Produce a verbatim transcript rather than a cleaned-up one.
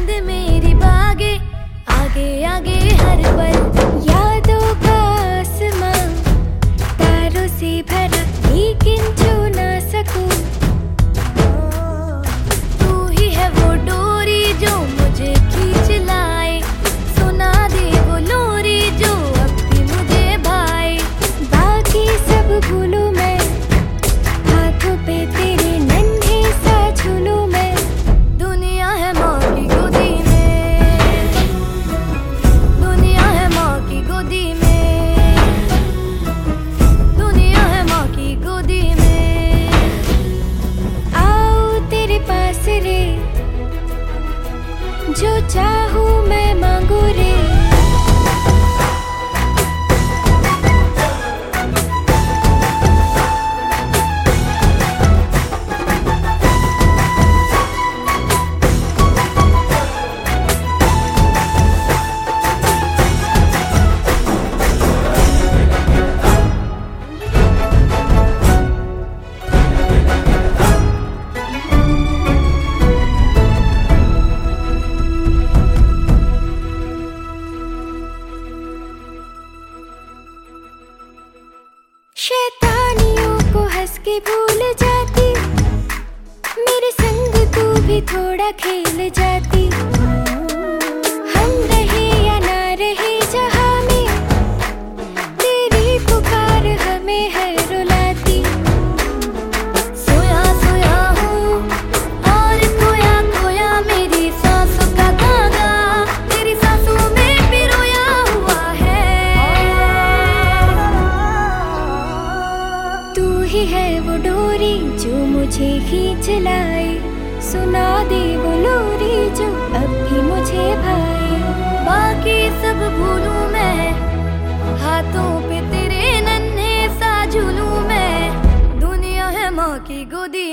नींद मेरी भागे आगे आगे हर पल। यादों का आसमां तारों से भरा, लेकिन छू ना सकूं। तू ही है वो डोरी जो मुझे खींच लाए, सुना दे वो लोरी जो अब भी मुझे भाए। बाकी सब भूलूं मैं, हाथों पे तेरे नन्हे सा झूलूं मैं। दुनिया है माँ की गोदी में, दुनिया है माँ की गोदी में, दुनिया है माँ की गोदी में। आओ तेरे पास रे, जो चाहूं मैं मांगू रे। शैतानियों को हंस के भूल जाती, मेरे संग तू भी थोड़ा खेल जाती। हम रहे या ना रहे जहां में, तेरी पुकार हमें है रुलाती। सोया सोया हूँ और खोया खोया मेरी सांसों का धागा, तेरी सांसों में पिरोया हुआ है। तू ही है वो डोरी जो मुझे खींच लाए, सुना दे वो लोरी जो अब भी मुझे भाए। बाकी सब भूलूं मैं, हाथों पे तेरे नन्हे सा झूलूं मैं। दुनिया है माँ की गोदी